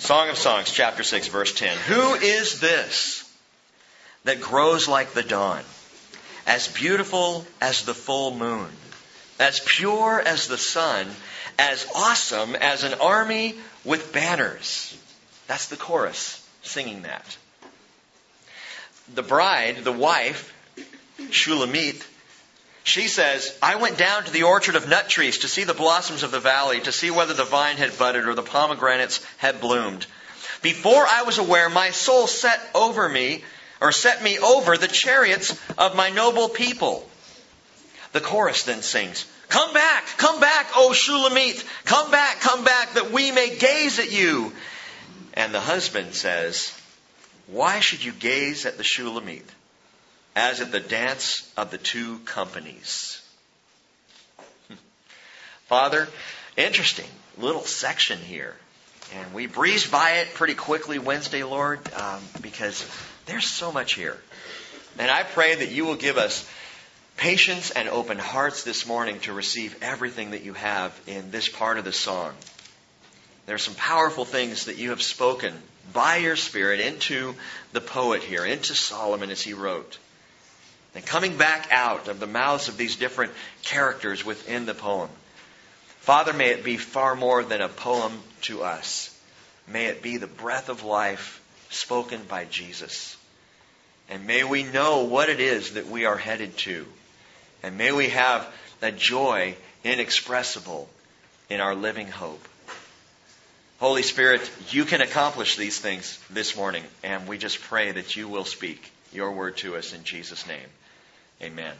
Song of Songs, chapter 6, verse 10. Who is this that grows like the dawn, as beautiful as the full moon, as pure as the sun, as awesome as an army with banners? That's the chorus singing that. The bride, the wife, Shulamith, she says, I went down to the orchard of nut trees to see the blossoms of the valley, to see whether the vine had budded or the pomegranates had bloomed. Before I was aware, my soul set me over the chariots of my noble people. The chorus then sings, come back, O Shulamith, come back, that we may gaze at you. And the husband says, why should you gaze at the Shulamith, as at the dance of the two companies? Father, interesting little section here. And we breezed by it pretty quickly Wednesday, Lord, because there's so much here. And I pray that you will give us patience and open hearts this morning to receive everything that you have in this part of the song. There are some powerful things that you have spoken by your Spirit into the poet here, into Solomon as he wrote. And coming back out of the mouths of these different characters within the poem. Father, may it be far more than a poem to us. May it be the breath of life spoken by Jesus. And may we know what it is that we are headed to. And may we have a joy inexpressible in our living hope. Holy Spirit, you can accomplish these things this morning. And we just pray that you will speak your word to us in Jesus' name. Amen.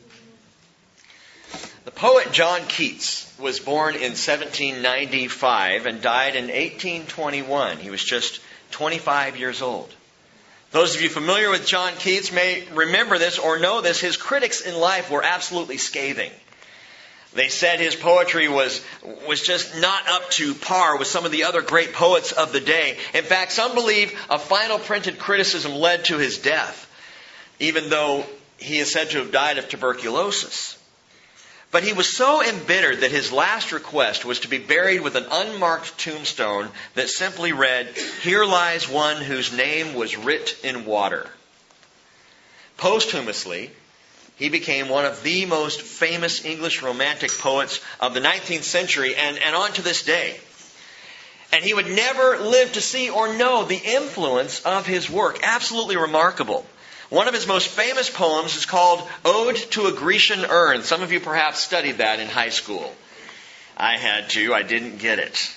The poet John Keats was born in 1795 and died in 1821. He was just 25 years old. Those of you familiar with John Keats may remember this or know this. His critics in life were absolutely scathing. They said his poetry was just not up to par with some of the other great poets of the day. In fact, some believe a final printed criticism led to his death, even though he is said to have died of tuberculosis. But he was so embittered that his last request was to be buried with an unmarked tombstone that simply read, "Here lies one whose name was writ in water." Posthumously, he became one of the most famous English romantic poets of the 19th century and on to this day. And he would never live to see or know the influence of his work. Absolutely remarkable. One of his most famous poems is called Ode to a Grecian Urn. Some of you perhaps studied that in high school. I had to. I didn't get it.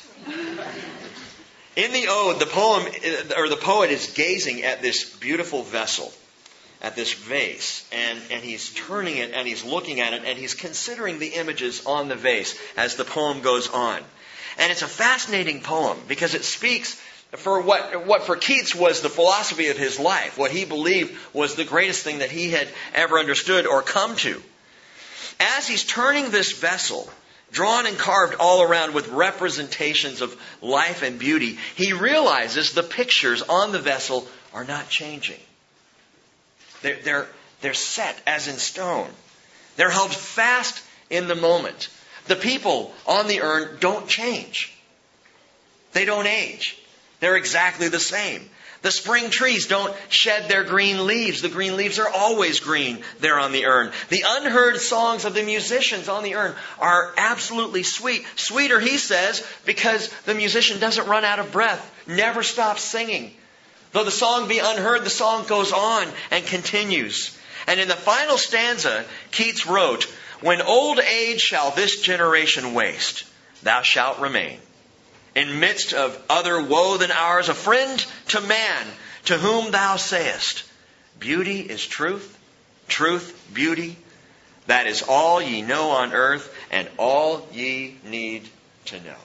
In the ode, the poet is gazing at this beautiful vessel, at this vase, and he's turning it and he's looking at it and he's considering the images on the vase as the poem goes on. And it's a fascinating poem because it speaks for what for Keats was the philosophy of his life, what he believed was the greatest thing that he had ever understood or come to. As he's turning this vessel, drawn and carved all around with representations of life and beauty, he realizes the pictures on the vessel are not changing. They're set as in stone. They're held fast in the moment. The people on the urn don't change. They don't age. They're exactly the same. The spring trees don't shed their green leaves. The green leaves are always green there on the urn. The unheard songs of the musicians on the urn are absolutely sweet. Sweeter, he says, because the musician doesn't run out of breath, never stops singing. Though the song be unheard, the song goes on and continues. And in the final stanza, Keats wrote, "When old age shall this generation waste, thou shalt remain. In midst of other woe than ours, a friend to man, to whom thou sayest, beauty is truth, truth beauty. That is all ye know on earth, and all ye need to know."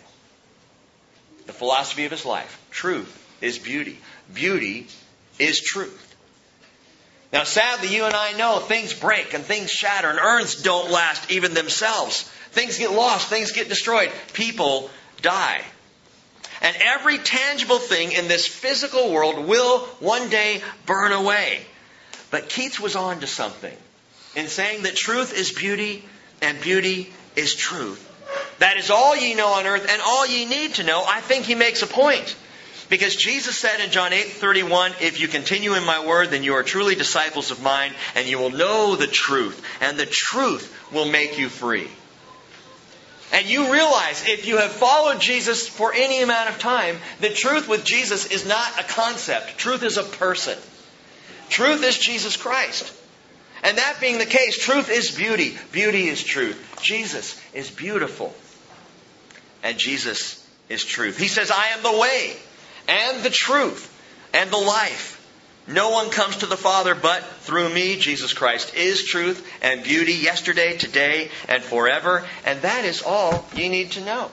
The philosophy of his life. Truth is beauty. Beauty is truth. Now, sadly, you and I know things break and things shatter, and urns don't last even themselves. Things get lost, things get destroyed, people die. And every tangible thing in this physical world will one day burn away. But Keats was on to something in saying that truth is beauty and beauty is truth. That is all ye know on earth and all ye need to know. I think he makes a point. Because Jesus said in John 8:31, if you continue in my word, then you are truly disciples of mine, and you will know the truth, and the truth will make you free. And you realize, if you have followed Jesus for any amount of time, the truth with Jesus is not a concept. Truth is a person. Truth is Jesus Christ. And that being the case, truth is beauty. Beauty is truth. Jesus is beautiful. And Jesus is truth. He says, I am the way and the truth and the life. No one comes to the Father but through me. Jesus Christ is truth and beauty, yesterday, today, and forever. And that is all you need to know.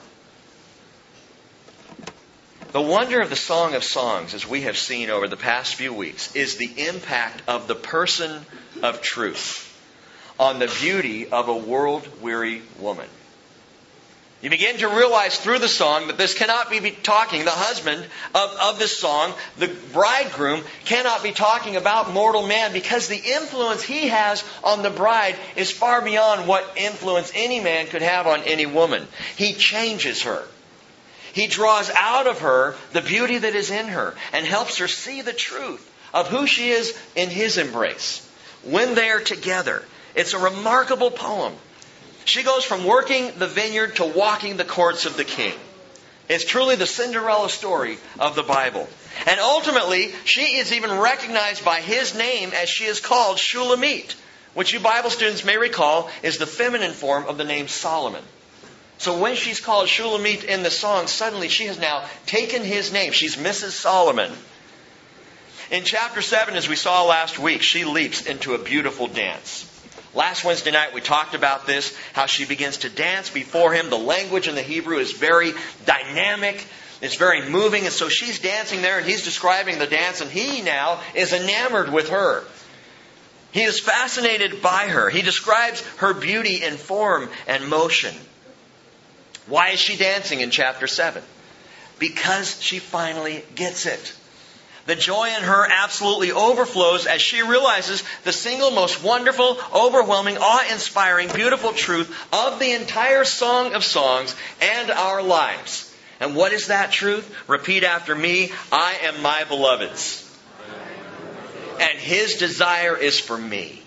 The wonder of the Song of Songs, as we have seen over the past few weeks, is the impact of the person of truth on the beauty of a world-weary woman. You begin to realize through the song that this cannot be talking, the husband of this song, the bridegroom, cannot be talking about mortal man, because the influence he has on the bride is far beyond what influence any man could have on any woman. He changes her. He draws out of her the beauty that is in her and helps her see the truth of who she is in His embrace. When they are together, it's a remarkable poem. She goes from working the vineyard to walking the courts of the king. It's truly the Cinderella story of the Bible. And ultimately, she is even recognized by his name as she is called Shulamit, which you Bible students may recall is the feminine form of the name Solomon. So when she's called Shulamit in the song, suddenly she has now taken his name. She's Mrs. Solomon. In chapter 7, as we saw last week, she leaps into a beautiful dance. Last Wednesday night we talked about this, how she begins to dance before him. The language in the Hebrew is very dynamic. It's very moving. And so she's dancing there and he's describing the dance, and he now is enamored with her. He is fascinated by her. He describes her beauty in form and motion. Why is she dancing in chapter 7? Because she finally gets it. The joy in her absolutely overflows as she realizes the single most wonderful, overwhelming, awe-inspiring, beautiful truth of the entire Song of Songs and our lives. And what is that truth? Repeat after me. I am my beloved's. And His desire is for me.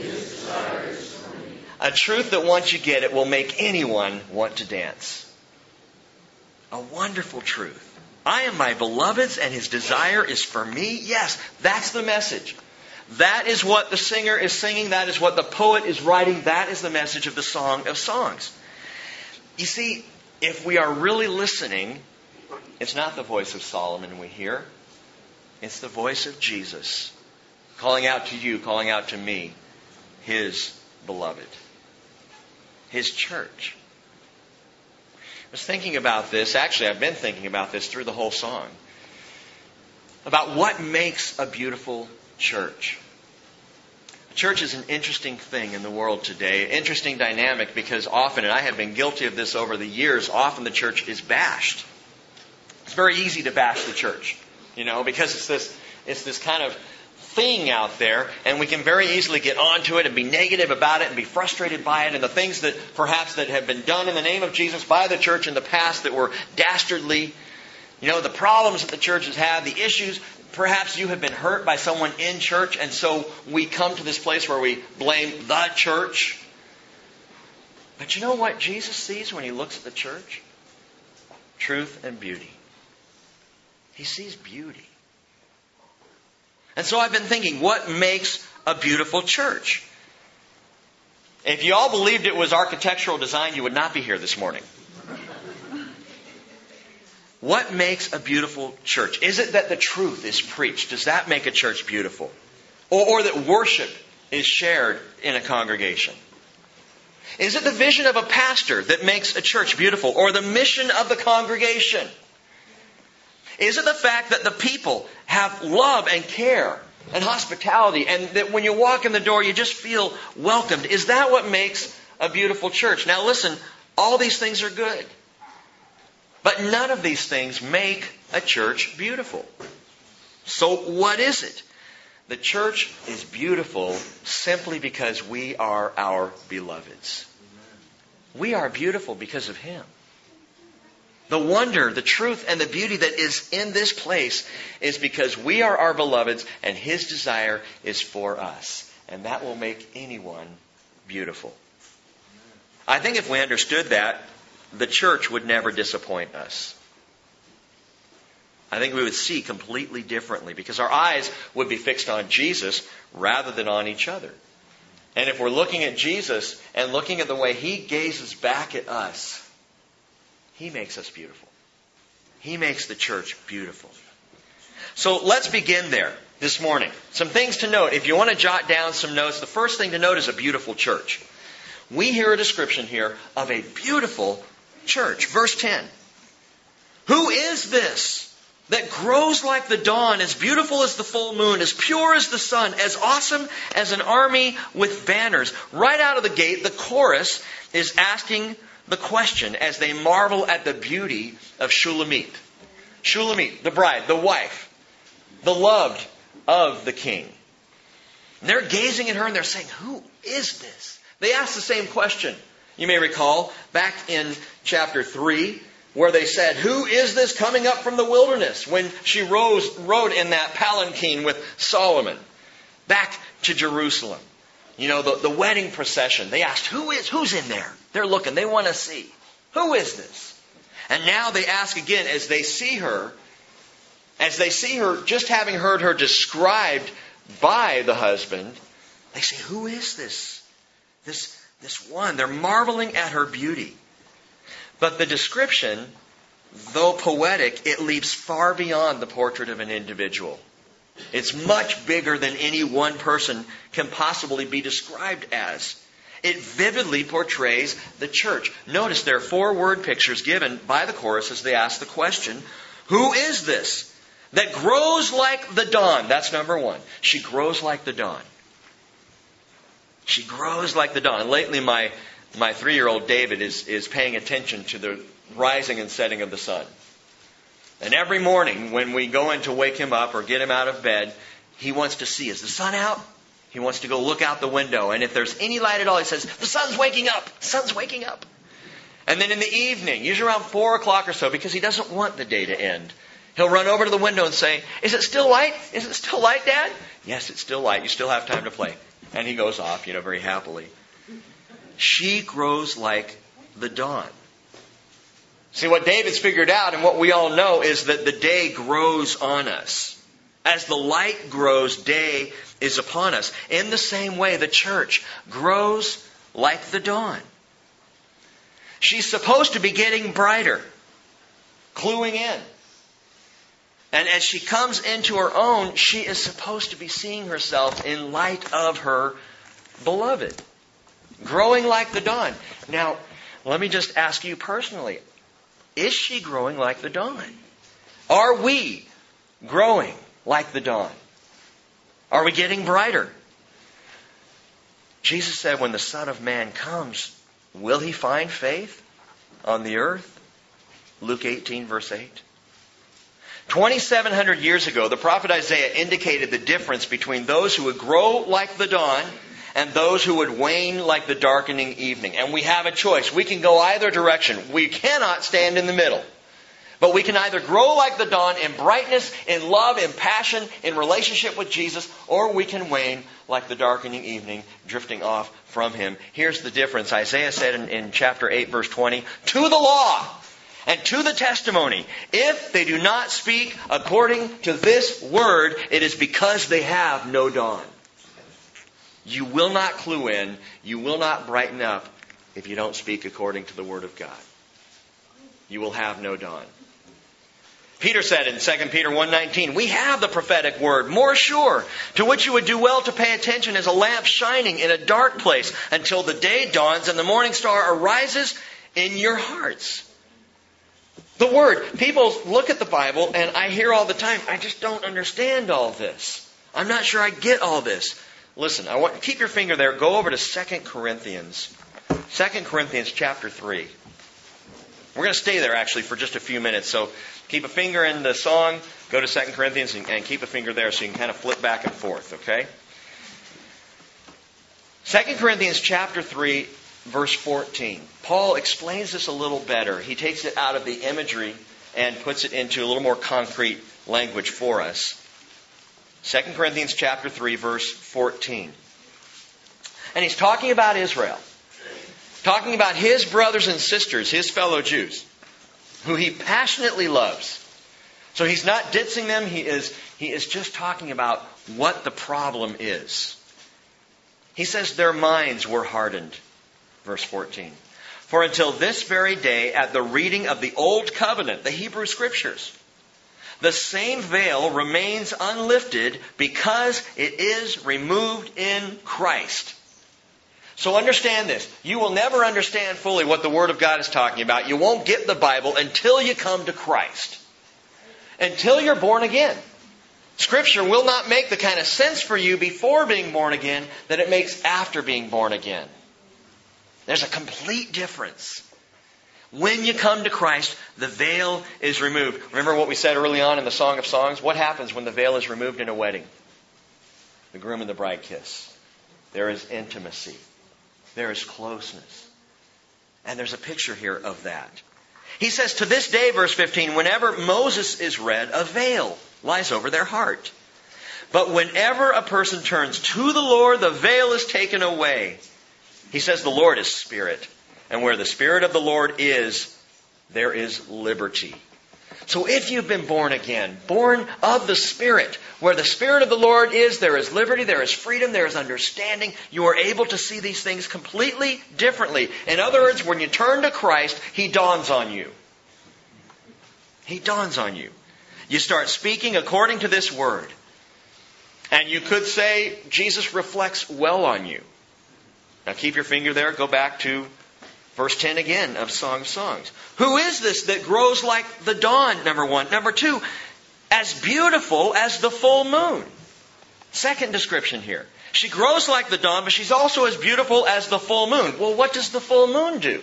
A truth that once you get it will make anyone want to dance. A wonderful truth. I am my beloved's and His desire is for me. Yes, that's the message. That is what the singer is singing. That is what the poet is writing. That is the message of the Song of Songs. You see, if we are really listening, it's not the voice of Solomon we hear. It's the voice of Jesus calling out to you, calling out to me, His beloved. His church. I was thinking about this. Actually, I've been thinking about this through the whole song. About what makes a beautiful church. A church is an interesting thing in the world today. Interesting dynamic, because often, and I have been guilty of this over the years, often the church is bashed. It's very easy to bash the church, because it's this kind of thing out there, and we can very easily get onto it and be negative about it and be frustrated by it, and the things that perhaps that have been done in the name of Jesus by the church in the past that were dastardly, the problems that the church has had, the issues. Perhaps you have been hurt by someone in church, and so we come to this place where we blame the church. But you know what Jesus sees when He looks at the church? Truth and beauty. He sees beauty. And so I've been thinking, what makes a beautiful church? If you all believed it was architectural design, you would not be here this morning. What makes a beautiful church? Is it that the truth is preached? Does that make a church beautiful? Or that worship is shared in a congregation? Is it the vision of a pastor that makes a church beautiful? Or the mission of the congregation? Is it the fact that the people have love and care and hospitality, and that when you walk in the door you just feel welcomed? Is that what makes a beautiful church? Now listen, all these things are good. But none of these things make a church beautiful. So what is it? The church is beautiful simply because we are our beloveds. We are beautiful because of Him. The wonder, the truth, and the beauty that is in this place is because we are our beloveds and His desire is for us. And that will make anyone beautiful. I think if we understood that, the church would never disappoint us. I think we would see completely differently because our eyes would be fixed on Jesus rather than on each other. And if we're looking at Jesus and looking at the way He gazes back at us, He makes us beautiful. He makes the church beautiful. So let's begin there this morning. Some things to note. If you want to jot down some notes, the first thing to note is a beautiful church. We hear a description here of a beautiful church. Verse 10. Who is this that grows like the dawn, as beautiful as the full moon, as pure as the sun, as awesome as an army with banners? Right out of the gate, the chorus is asking the question as they marvel at the beauty of Shulamit. Shulamit, the bride, the wife, the loved of the king. And they're gazing at her and they're saying, who is this? They ask the same question. You may recall back in chapter 3 where they said, who is this coming up from the wilderness? When she rode in that palanquin with Solomon back to Jerusalem. You know, the wedding procession. They asked, who's in there? They're looking. They want to see. Who is this? And now they ask again as they see her just having heard her described by the husband, they say, who is this? This one. They're marveling at her beauty. But the description, though poetic, it leaps far beyond the portrait of an individual. It's much bigger than any one person can possibly be described as. It vividly portrays the church. Notice there are 4 word pictures given by the chorus as they ask the question, who is this that grows like the dawn? That's number 1. She grows like the dawn. She grows like the dawn. Lately, my 3-year-old David is paying attention to the rising and setting of the sun. And every morning when we go in to wake him up or get him out of bed, he wants to see, is the sun out? He wants to go look out the window. And if there's any light at all, he says, the sun's waking up. The sun's waking up. And then in the evening, usually around 4 o'clock or so, because he doesn't want the day to end, he'll run over to the window and say, is it still light? Is it still light, Dad? Yes, it's still light. You still have time to play. And he goes off, very happily. She grows like the dawn. See, what David's figured out and what we all know is that the day grows on us. As the light grows, day is upon us. In the same way, the church grows like the dawn. She's supposed to be getting brighter, cluing in. And as she comes into her own, she is supposed to be seeing herself in light of her beloved. Growing like the dawn. Now, let me just ask you personally, is she growing like the dawn? Are we growing like the dawn? Are we getting brighter? Jesus said, when the Son of Man comes, will He find faith on the earth? Luke 18, verse 8. 2,700 years ago, the prophet Isaiah indicated the difference between those who would grow like the dawn and those who would wane like the darkening evening. And we have a choice. We can go either direction. We cannot stand in the middle. But we can either grow like the dawn in brightness, in love, in passion, in relationship with Jesus, or we can wane like the darkening evening, drifting off from Him. Here's the difference. Isaiah said in chapter 8, verse 20, to the law and to the testimony, if they do not speak according to this word, it is because they have no dawn. You will not clue in, you will not brighten up if you don't speak according to the Word of God. You will have no dawn. Peter said in 2 Peter 1:19, we have the prophetic word, more sure, to which you would do well to pay attention as a lamp shining in a dark place until the day dawns and the morning star arises in your hearts. The Word. People look at the Bible and I hear all the time, I just don't understand all this. I'm not sure I get all this. Listen, keep your finger there. Go over to 2 Corinthians. 2 Corinthians chapter 3. We're going to stay there actually for just a few minutes. So keep a finger in the song. Go to 2 Corinthians and keep a finger there so you can kind of flip back and forth, okay? 2 Corinthians chapter 3 verse 14. Paul explains this a little better. He takes it out of the imagery and puts it into a little more concrete language for us. 2 Corinthians chapter 3, verse 14. And he's talking about Israel. Talking about his brothers and sisters, his fellow Jews, who he passionately loves. So he's not ditching them. He is just talking about what the problem is. He says their minds were hardened. Verse 14. For until this very day, at the reading of the Old Covenant, the Hebrew Scriptures, the same veil remains unlifted because it is removed in Christ. So understand this. You will never understand fully what the Word of God is talking about. You won't get the Bible until you come to Christ. Until you're born again. Scripture will not make the kind of sense for you before being born again that it makes after being born again. There's a complete difference. When you come to Christ, the veil is removed. Remember what we said early on in the Song of Songs? What happens when the veil is removed in a wedding? The groom and the bride kiss. There is intimacy. There is closeness. And there's a picture here of that. He says, to this day, verse 15, whenever Moses is read, a veil lies over their heart. But whenever a person turns to the Lord, the veil is taken away. He says the Lord is Spirit. And where the Spirit of the Lord is, there is liberty. So if you've been born again, born of the Spirit, where the Spirit of the Lord is, there is liberty, there is freedom, there is understanding. You are able to see these things completely differently. In other words, when you turn to Christ, He dawns on you. He dawns on you. You start speaking according to this Word. And you could say, Jesus reflects well on you. Now keep your finger there, go back to verse 10 again of Song of Songs. Who is this that grows like the dawn, number one? Number two, as beautiful as the full moon. Second description here. She grows like the dawn, but she's also as beautiful as the full moon. Well, what does the full moon do?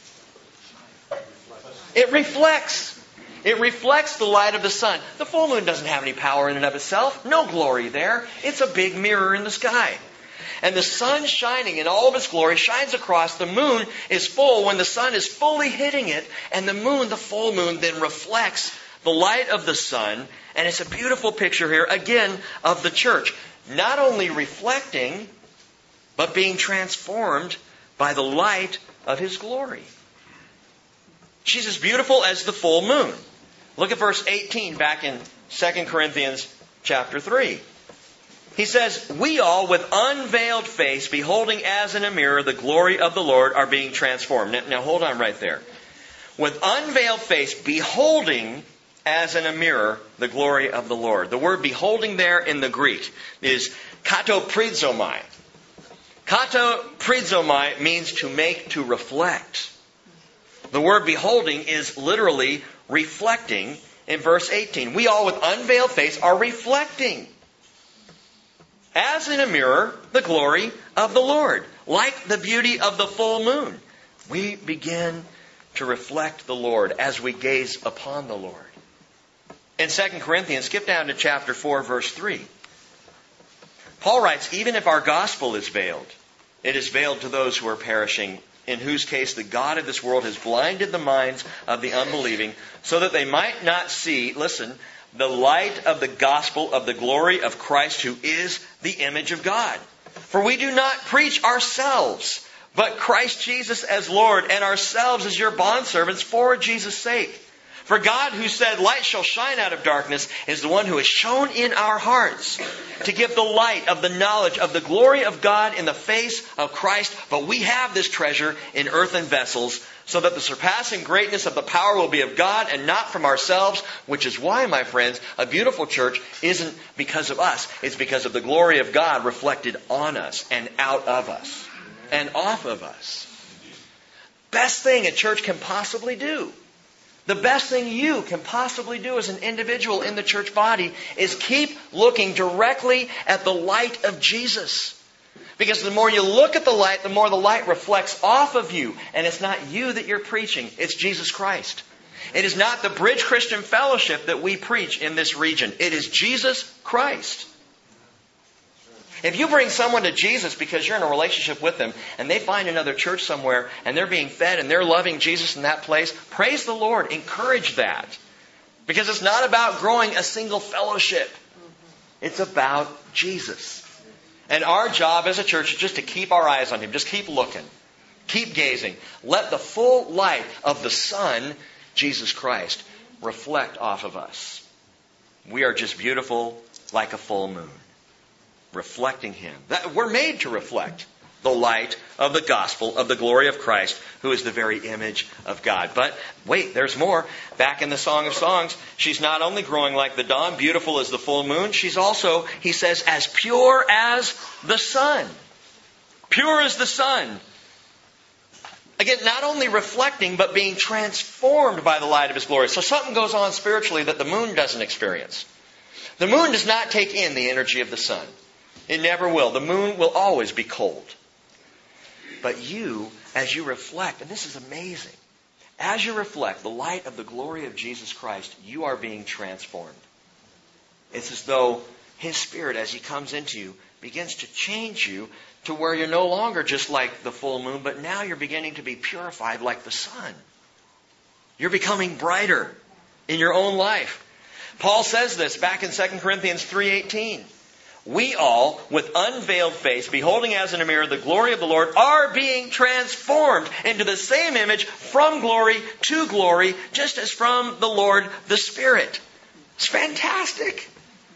It reflects. It reflects the light of the sun. The full moon doesn't have any power in and of itself. No glory there. It's a big mirror in the sky. And the sun shining in all of its glory shines across. The moon is full when the sun is fully hitting it. And the moon, the full moon, then reflects the light of the sun. And it's a beautiful picture here, again, of the church. Not only reflecting, but being transformed by the light of His glory. She's as beautiful as the full moon. Look at verse 18 back in 2 Corinthians chapter 3. He says, we all with unveiled face, beholding as in a mirror the glory of the Lord, are being transformed. Now hold on right there. With unveiled face, beholding as in a mirror the glory of the Lord. The word beholding there in the Greek is katoprizomai. Katoprizomai means to make, to reflect. The word beholding is literally reflecting in verse 18. We all with unveiled face are reflecting, as in a mirror, the glory of the Lord. Like the beauty of the full moon, we begin to reflect the Lord as we gaze upon the Lord. In 2 Corinthians, skip down to chapter 4, verse 3. Paul writes, even if our gospel is veiled, it is veiled to those who are perishing, in whose case the God of this world has blinded the minds of the unbelieving, so that they might not see, listen, the light of the gospel of the glory of Christ, who is the image of God. For we do not preach ourselves, but Christ Jesus as Lord, and ourselves as your bondservants for Jesus' sake. For God, who said, light shall shine out of darkness, is the one who has shone in our hearts to give the light of the knowledge of the glory of God in the face of Christ. But we have this treasure in earthen vessels, so that the surpassing greatness of the power will be of God and not from ourselves, which is why, my friends, a beautiful church isn't because of us. It's because of the glory of God reflected on us and out of us and off of us. Best thing a church can possibly do. The best thing you can possibly do as an individual in the church body is keep looking directly at the light of Jesus. Because the more you look at the light, the more the light reflects off of you. And it's not you that you're preaching. It's Jesus Christ. It is not the Bridge Christian Fellowship that we preach in this region. It is Jesus Christ. If you bring someone to Jesus because you're in a relationship with them and they find another church somewhere and they're being fed and they're loving Jesus in that place, praise the Lord. Encourage that. Because it's not about growing a single fellowship. It's about Jesus. And our job as a church is just to keep our eyes on Him. Just keep looking. Keep gazing. Let the full light of the Son, Jesus Christ, reflect off of us. We are just beautiful like a full moon, reflecting Him. We're made to reflect the light of the gospel of the glory of Christ, who is the very image of God. But wait, there's more. Back in the Song of Songs, she's not only growing like the dawn, beautiful as the full moon, she's also, he says, as pure as the sun. Pure as the sun. Again, not only reflecting, but being transformed by the light of His glory. So something goes on spiritually that the moon doesn't experience. The moon does not take in the energy of the sun. It never will. The moon will always be cold. But you, as you reflect, and this is amazing, as you reflect the light of the glory of Jesus Christ, you are being transformed. It's as though His Spirit, as He comes into you, begins to change you to where you're no longer just like the full moon, but now you're beginning to be purified like the sun. You're becoming brighter in your own life. Paul says this back in 2 Corinthians 3:18. We all, with unveiled face, beholding as in a mirror the glory of the Lord, are being transformed into the same image from glory to glory, just as from the Lord the Spirit. It's fantastic.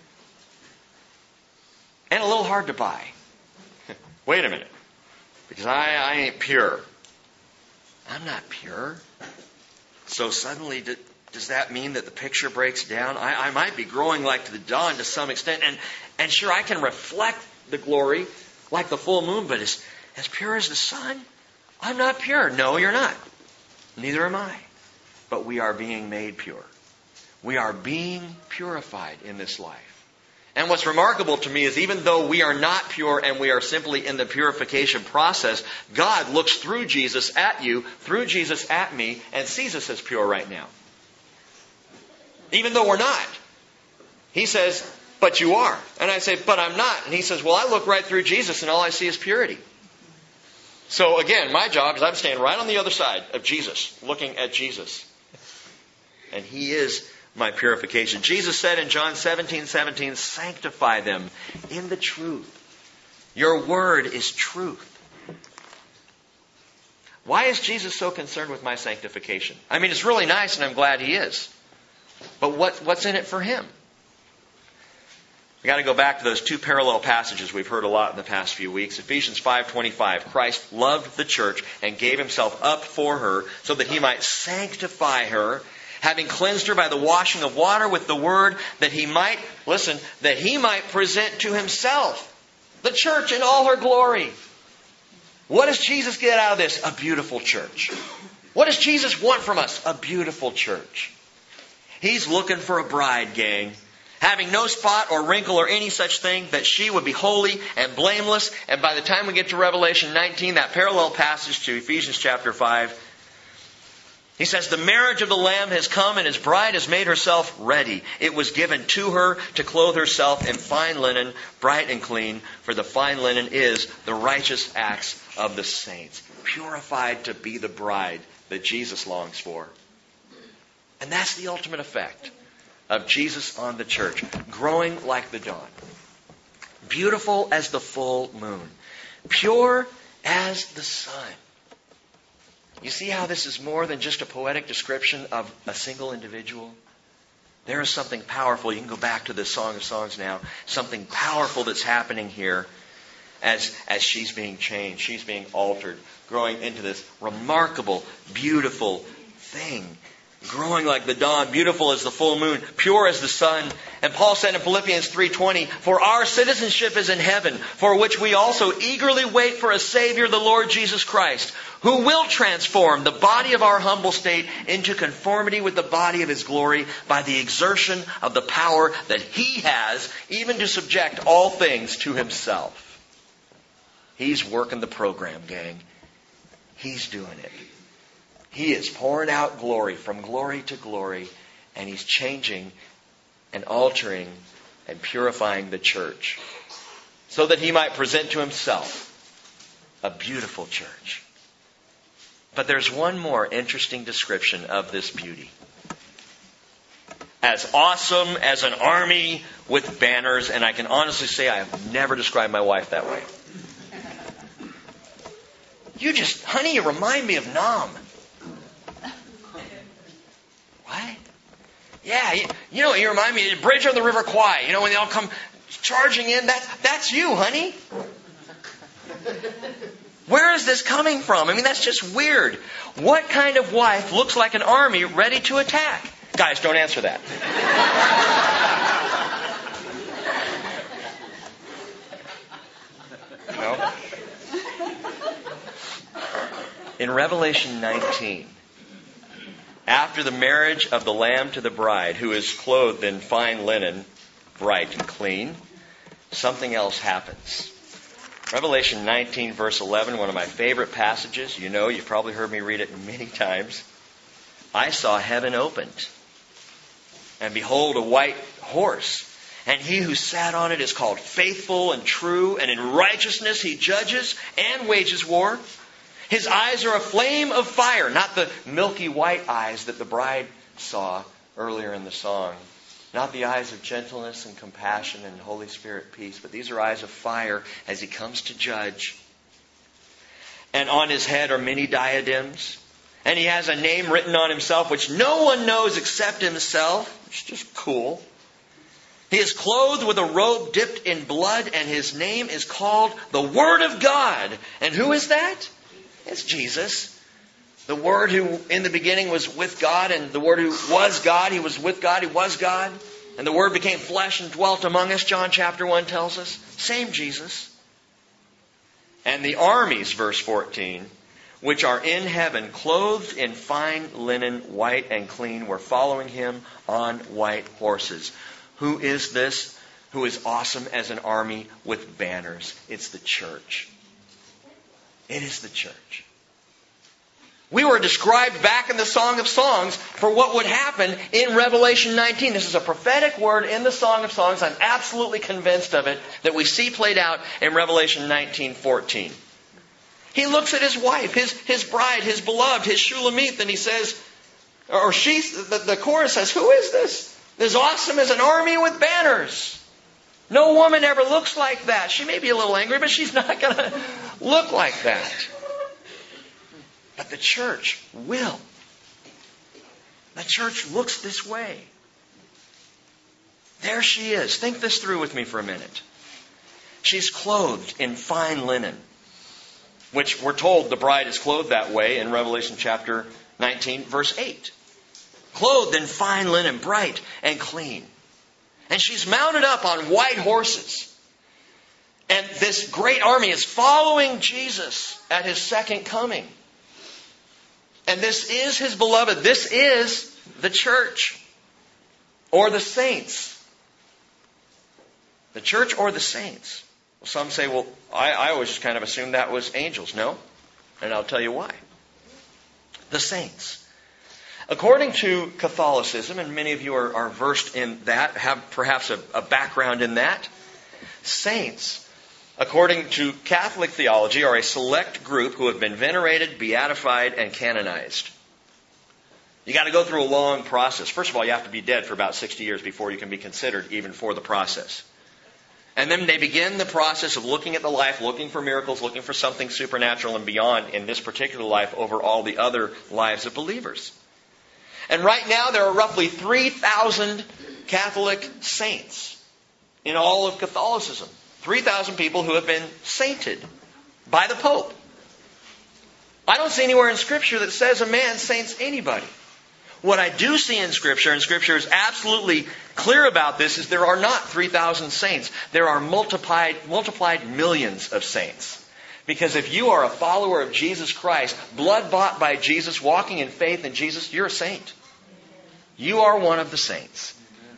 And a little hard to buy. Wait a minute. Because I ain't pure. I'm not pure. So suddenly, does that mean that the picture breaks down? I might be growing like the dawn to some extent. And sure, I can reflect the glory like the full moon, but as pure as the sun? I'm not pure. No, you're not. Neither am I. But we are being made pure. We are being purified in this life. And what's remarkable to me is even though we are not pure and we are simply in the purification process, God looks through Jesus at you, through Jesus at me, and sees us as pure right now. Even though we're not. He says, but you are. And I say, but I'm not. And He says, well, I look right through Jesus and all I see is purity. So again, my job is I'm standing right on the other side of Jesus, looking at Jesus. And He is my purification. Jesus said in John 17:17, sanctify them in the truth. Your word is truth. Why is Jesus so concerned with my sanctification? I mean, it's really nice and I'm glad He is. But what's in it for Him? We've got to go back to those two parallel passages we've heard a lot in the past few weeks. Ephesians 5:25, Christ loved the church and gave Himself up for her so that He might sanctify her, having cleansed her by the washing of water with the word, that He might, listen, that He might present to Himself the church in all her glory. What does Jesus get out of this? A beautiful church. What does Jesus want from us? A beautiful church. He's looking for a bride, gang, having no spot or wrinkle or any such thing, that she would be holy and blameless. And by the time we get to Revelation 19, that parallel passage to Ephesians chapter 5, He says, the marriage of the Lamb has come and His bride has made herself ready. It was given to her to clothe herself in fine linen, bright and clean, for the fine linen is the righteous acts of the saints, purified to be the bride that Jesus longs for. And that's the ultimate effect of Jesus on the church, growing like the dawn, beautiful as the full moon, pure as the sun. You see how this is more than just a poetic description of a single individual? There is something powerful. You can go back to the Song of Songs now. Something powerful that's happening here as she's being changed. She's being altered, growing into this remarkable, beautiful thing. Growing like the dawn, beautiful as the full moon, pure as the sun. And Paul said in Philippians 3:20, for our citizenship is in heaven, for which we also eagerly wait for a Savior, the Lord Jesus Christ, who will transform the body of our humble state into conformity with the body of His glory by the exertion of the power that He has, even to subject all things to Himself. He's working the program, gang. He's doing it. He is pouring out glory from glory to glory, and He's changing and altering and purifying the church so that he might present to himself a beautiful church. But there's one more interesting description of this beauty. As awesome as an army with banners, and I can honestly say I have never described my wife that way. Honey, you remind me of Nam. What? Yeah, you remind me of the bridge on the River Kwai. When they all come charging in, that's you, honey. Where is this coming from? That's just weird. What kind of wife looks like an army ready to attack? Guys, don't answer that. No? In Revelation 19, after the marriage of the Lamb to the bride, who is clothed in fine linen, bright and clean, something else happens. Revelation 19, verse 11, one of my favorite passages. You've probably heard me read it many times. I saw heaven opened, and behold, a white horse. And he who sat on it is called Faithful and True, and in righteousness he judges and wages war. His eyes are a flame of fire, not the milky white eyes that the bride saw earlier in the song. Not the eyes of gentleness and compassion and Holy Spirit peace, but these are eyes of fire as he comes to judge. And on his head are many diadems. And he has a name written on himself which no one knows except himself. It's just cool. He is clothed with a robe dipped in blood, and his name is called the Word of God. And who is that? It's Jesus. The Word who in the beginning was with God, and the Word who was God. He was with God. He was God. And the Word became flesh and dwelt among us, John chapter 1 tells us. Same Jesus. And the armies, verse 14, which are in heaven, clothed in fine linen, white and clean, were following him on white horses. Who is this? Who is awesome as an army with banners? It's the church. It is the church. We were described back in the Song of Songs for what would happen in Revelation 19. This is a prophetic word in the Song of Songs. I'm absolutely convinced of it, that we see played out in Revelation 19:14. He looks at his wife, his bride, his beloved, his Shulamith, and he says, the chorus says, who is this? As awesome as an army with banners. No woman ever looks like that. She may be a little angry, but she's not going to look like that. But the church will. The church looks this way. There she is. Think this through with me for a minute. She's clothed in fine linen, which we're told the bride is clothed that way in Revelation chapter 19, verse 8. Clothed in fine linen, bright and clean. And she's mounted up on white horses. And this great army is following Jesus at his second coming. And this is his beloved. This is the church. Or the saints. The church or the saints. Well, some say, well, I always just kind of assumed that was angels. No. And I'll tell you why. The saints. According to Catholicism, and many of you are versed in that, have perhaps a background in that, saints, according to Catholic theology, are a select group who have been venerated, beatified, and canonized. You got to go through a long process. First of all, you have to be dead for about 60 years before you can be considered even for the process. And then they begin the process of looking at the life, looking for miracles, looking for something supernatural and beyond in this particular life over all the other lives of believers. And right now there are roughly 3,000 Catholic saints in all of Catholicism. 3,000 people who have been sainted by the Pope. I don't see anywhere in Scripture that says a man saints anybody. What I do see in Scripture, and Scripture is absolutely clear about this, is there are not 3,000 saints. There are multiplied millions of saints. Because if you are a follower of Jesus Christ, blood-bought by Jesus, walking in faith in Jesus, you're a saint. You are one of the saints.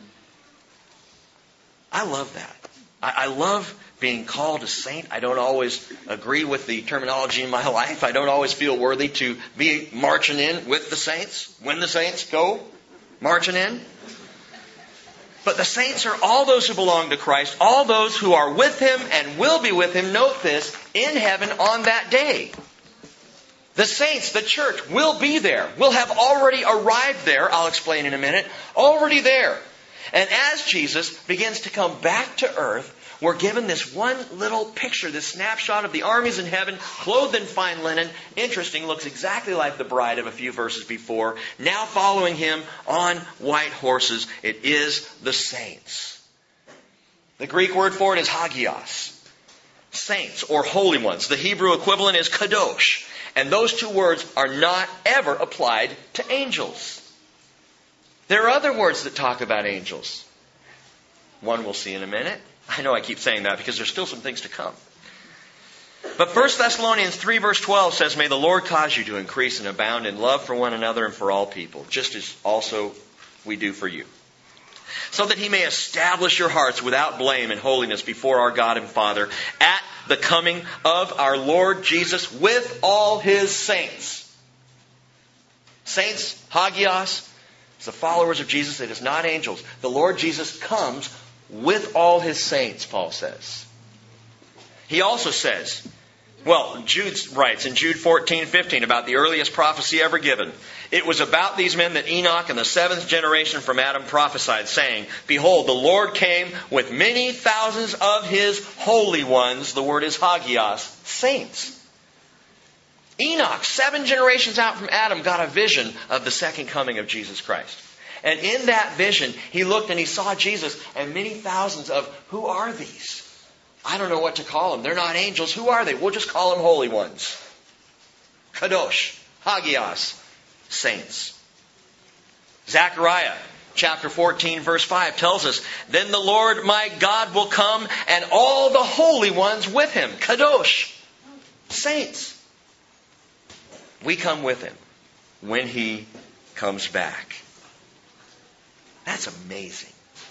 I love that. I love being called a saint. I don't always agree with the terminology in my life. I don't always feel worthy to be marching in with the saints when the saints go marching in. But the saints are all those who belong to Christ, all those who are with Him and will be with Him, note this, in heaven on that day. The saints, the church, will be there. Will have already arrived there. I'll explain in a minute. Already there. And as Jesus begins to come back to earth, we're given this one little picture, this snapshot of the armies in heaven, clothed in fine linen. Interesting, looks exactly like the bride of a few verses before. Now following Him on white horses. It is the saints. The Greek word for it is hagios. Saints or holy ones. The Hebrew equivalent is kadosh. And those two words are not ever applied to angels. There are other words that talk about angels. One we'll see in a minute. I know I keep saying that because there's still some things to come. But 1 Thessalonians 3 verse 12 says, "May the Lord cause you to increase and abound in love for one another and for all people, just as also we do for you. So that He may establish your hearts without blame and holiness before our God and Father at the coming of our Lord Jesus with all His saints." Saints, hagios, it's the followers of Jesus. It is not angels. The Lord Jesus comes with all His saints, Paul says. He also says, Jude writes in Jude 14:15 about the earliest prophecy ever given. "It was about these men that Enoch in the seventh generation from Adam prophesied, saying, Behold, the Lord came with many thousands of His holy ones," the word is hagios, saints. Enoch, 7 generations out from Adam, got a vision of the second coming of Jesus Christ. And in that vision, he looked and he saw Jesus and many thousands of, who are these? I don't know what to call them. They're not angels. Who are they? We'll just call them holy ones. Kadosh, hagios, saints. Zechariah chapter 14 verse 5 tells us, "Then the Lord my God will come and all the holy ones with Him." Kadosh, saints. We come with Him when He comes back. That's amazing.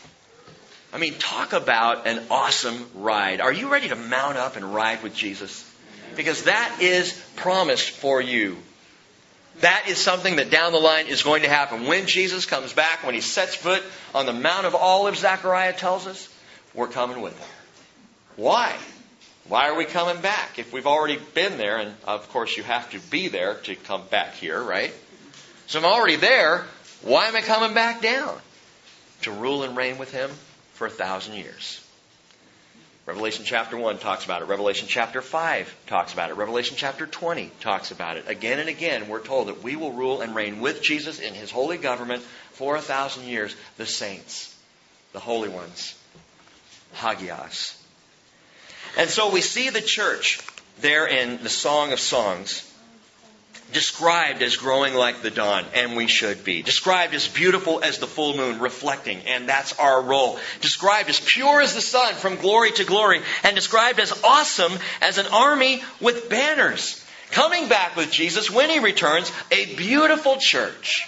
I mean, talk about an awesome ride. Are you ready to mount up and ride with Jesus? Because that is promised for you. That is something that down the line is going to happen. When Jesus comes back, when He sets foot on the Mount of Olives, Zechariah tells us, we're coming with Him. Why? Why are we coming back? If we've already been there, and of course you have to be there to come back here, right? So I'm already there, why am I coming back down? To rule and reign with Him for 1,000 years. Revelation chapter 1 talks about it. Revelation chapter 5 talks about it. Revelation chapter 20 talks about it. Again and again we're told that we will rule and reign with Jesus in His holy government for 1,000 years. The saints, the holy ones, hagios. And so we see the church there in the Song of Songs described as growing like the dawn, and we should be. Described as beautiful as the full moon, reflecting, and that's our role. Described as pure as the sun from glory to glory, and described as awesome as an army with banners. Coming back with Jesus when He returns, a beautiful church.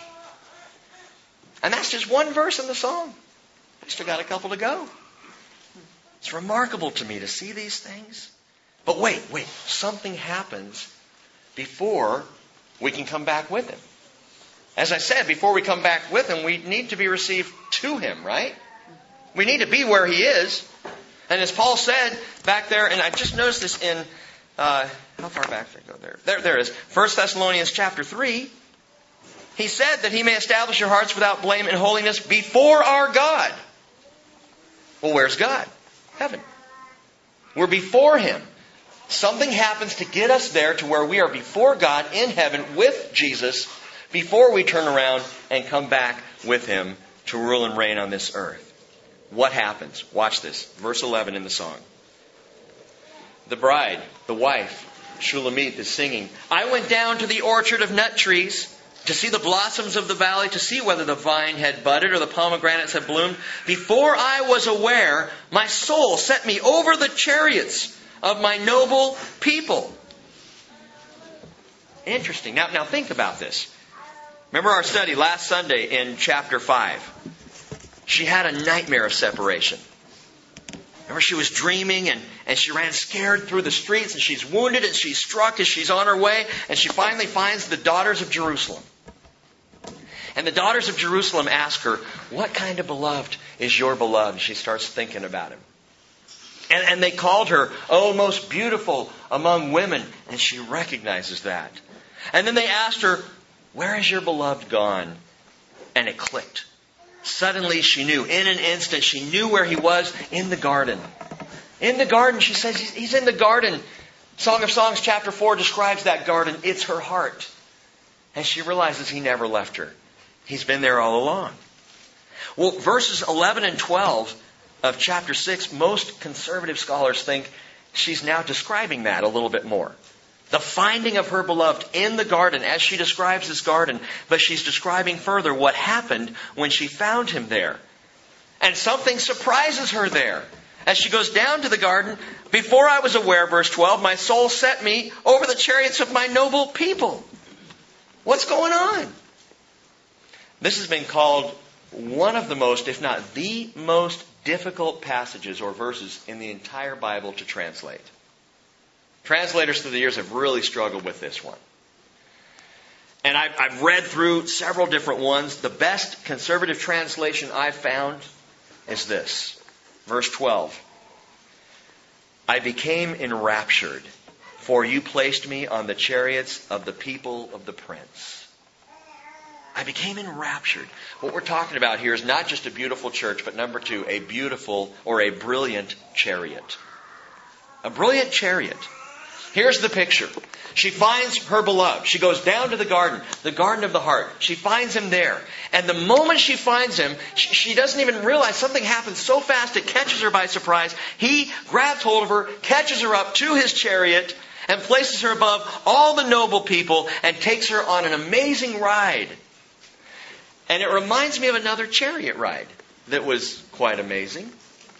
And that's just one verse in the song. We still got a couple to go. It's remarkable to me to see these things. But wait, something happens before we can come back with Him. As I said, before we come back with Him, we need to be received to Him, right? We need to be where He is. And as Paul said back there, and I just noticed this in, how far back did I go there? There it is. 1 Thessalonians chapter 3. He said that He may establish your hearts without blame and holiness before our God. Well, where's God? Heaven. We're before Him. Something happens to get us there to where we are before God in heaven with Jesus before we turn around and come back with Him to rule and reign on this earth. What happens? Watch this. Verse 11 in the song. The bride, the wife, Shulamith, is singing, "I went down to the orchard of nut trees to see the blossoms of the valley, to see whether the vine had budded or the pomegranates had bloomed. Before I was aware, my soul set me over the chariots of my noble people." Interesting. Now think about this. Remember our study last Sunday in chapter 5. She had a nightmare of separation. Remember, she was dreaming and she ran scared through the streets, and she's wounded and she's struck as she's on her way, and she finally finds the daughters of Jerusalem. And the daughters of Jerusalem ask her, "What kind of beloved is your beloved? She starts thinking about him. And they called her, oh, most beautiful among women. And she recognizes that. And then they asked her, where is your beloved gone? And it clicked. Suddenly she knew. In an instant, she knew where he was in the garden. In the garden, she says, he's in the garden. Song of Songs chapter 4 describes that garden. It's her heart. And she realizes he never left her. He's been there all along. Well, verses 11 and 12 of chapter 6, most conservative scholars think she's now describing that a little bit more. The finding of her beloved in the garden as she describes this garden, but she's describing further what happened when she found him there. And something surprises her there. As she goes down to the garden, before I was aware, verse 12, my soul set me over the chariots of my noble people. What's going on? This has been called one of the most, if not the most difficult passages or verses in the entire Bible to translate. Translators through the years have really struggled with this one. And I've read through several different ones. The best conservative translation I've found is this. Verse 12. I became enraptured, for you placed me on the chariots of the people of the prince. I became enraptured. What we're talking about here is not just a beautiful church, but number two, a beautiful or a brilliant chariot. A brilliant chariot. Here's the picture. She finds her beloved. She goes down to the garden of the heart. She finds him there. And the moment she finds him, she doesn't even realize something happens so fast it catches her by surprise. He grabs hold of her, catches her up to his chariot, and places her above all the noble people and takes her on an amazing ride. And it reminds me of another chariot ride that was quite amazing.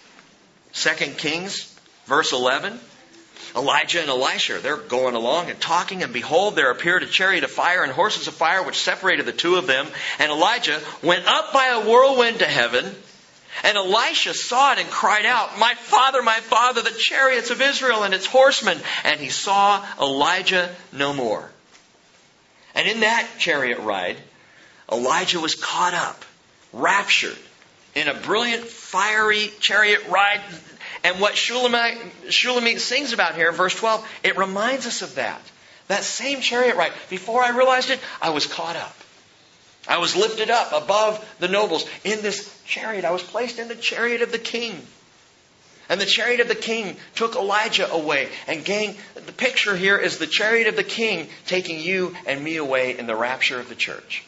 2 Kings, verse 11. Elijah and Elisha, they're going along and talking, and behold, there appeared a chariot of fire and horses of fire which separated the two of them. And Elijah went up by a whirlwind to heaven. And Elisha saw it and cried out, my father, the chariots of Israel and its horsemen. And he saw Elijah no more. And in that chariot ride, Elijah was caught up, raptured, in a brilliant, fiery chariot ride. And what Shulamite sings about here in verse 12, it reminds us of that. That same chariot ride. Before I realized it, I was caught up. I was lifted up above the nobles in this chariot. I was placed in the chariot of the king. And the chariot of the king took Elijah away. And gang, the picture here is the chariot of the king taking you and me away in the rapture of the church.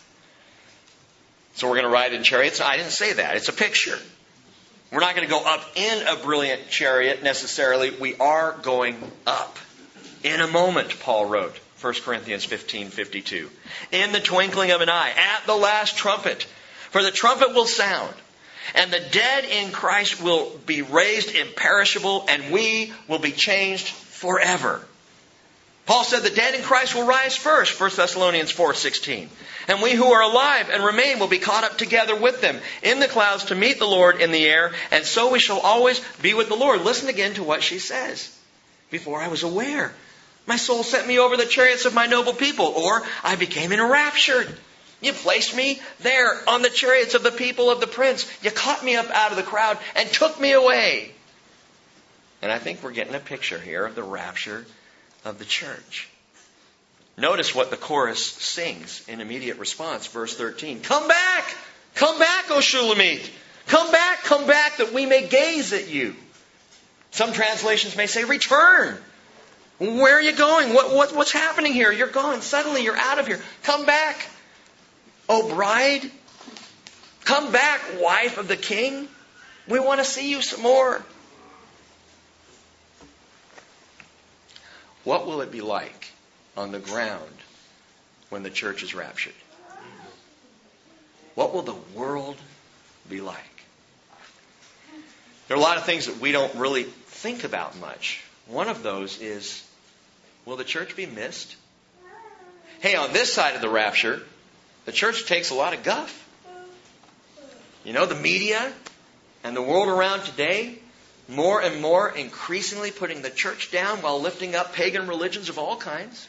So we're going to ride in chariots? I didn't say that. It's a picture. We're not going to go up in a brilliant chariot necessarily. We are going up. In a moment, Paul wrote, 1 Corinthians 15:52. In the twinkling of an eye, at the last trumpet. For the trumpet will sound, and the dead in Christ will be raised imperishable, and we will be changed forever. Paul said the dead in Christ will rise first, 1 Thessalonians 4:16. And we who are alive and remain will be caught up together with them in the clouds to meet the Lord in the air, and so we shall always be with the Lord. Listen again to what she says. Before I was aware, my soul set me over the chariots of my noble people, or I became enraptured. You placed me there on the chariots of the people of the prince. You caught me up out of the crowd and took me away. And I think we're getting a picture here of the rapture of the church. Notice what the chorus sings in immediate response. Verse 13. Come back! Come back, O Shulamite! Come back, that we may gaze at you. Some translations may say, return! Where are you going? What's happening here? You're gone. Suddenly you're out of here. Come back, O bride! Come back, wife of the king! We want to see you some more. What will it be like on the ground when the church is raptured? What will the world be like? There are a lot of things that we don't really think about much. One of those is, will the church be missed? Hey, on this side of the rapture, the church takes a lot of guff. You know, the media and the world around today, more and more increasingly putting the church down while lifting up pagan religions of all kinds.